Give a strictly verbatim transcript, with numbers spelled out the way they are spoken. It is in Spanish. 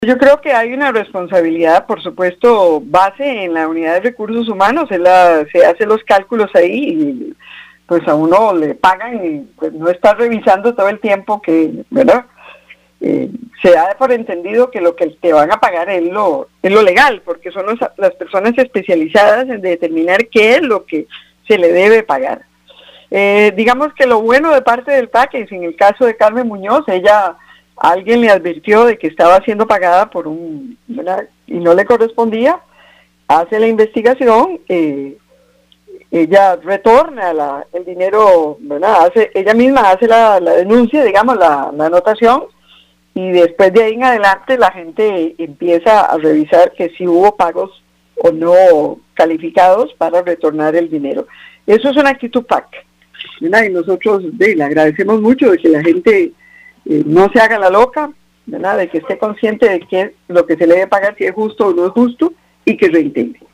Yo creo que hay una responsabilidad, por supuesto, base en la unidad de recursos humanos, es la, se hacen los cálculos ahí y pues a uno le pagan y pues no está revisando todo el tiempo que, ¿verdad? Eh, se da por entendido que lo que te van a pagar es lo, es lo legal, porque son los, las personas especializadas en determinar qué es lo que se le debe pagar. Eh, digamos que lo bueno de parte del P A C es, en el caso de Carmen Muñoz, ella... alguien le advirtió de que estaba siendo pagada por un, ¿verdad? Y no le correspondía, hace la investigación, eh, ella retorna la, el dinero, ¿verdad? Hace, ella misma hace la, la denuncia, digamos, la, la anotación, y después de ahí en adelante la gente empieza a revisar que si hubo pagos o no calificados para retornar el dinero. Eso es una actitud P A C, ¿verdad? Y nosotros de, le agradecemos mucho de que la gente... Eh, no se haga la loca, ¿verdad? De que esté consciente de que lo que se le debe pagar si es justo o no es justo y que reintegre.